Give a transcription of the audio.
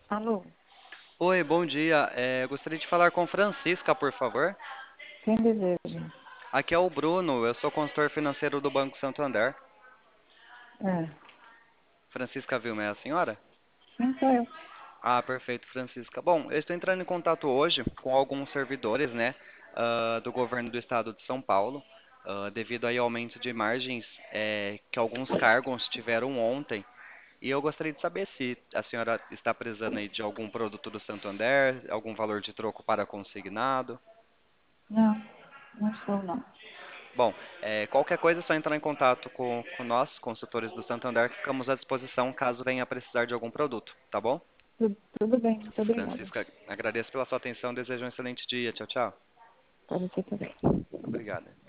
Alô, Oi, bom dia. Gostaria de falar com Francisca, por favor. quem deseja? Aqui é o Bruno, eu sou consultor financeiro do Banco Santander. É, Francisca Vilma é a senhora? sim, sou eu. Ah, perfeito, Francisca. Bom, eu estou entrando em contato hoje com alguns servidores, né, do governo do estado de São Paulo, devido aí ao aumento de margens, que alguns cargos tiveram ontem. E eu gostaria de saber se a senhora está precisando aí de algum produto do Santander, algum valor de troco para consignado. Não, não estou, não. Bom, qualquer coisa é só entrar em contato com nós, consultores do Santander, que ficamos à disposição caso venha a precisar de algum produto, tá bom? Tudo bem, muito obrigada. Francisca, agradeço pela sua atenção, desejo um excelente dia. Tchau, tchau. Para você também. Obrigada.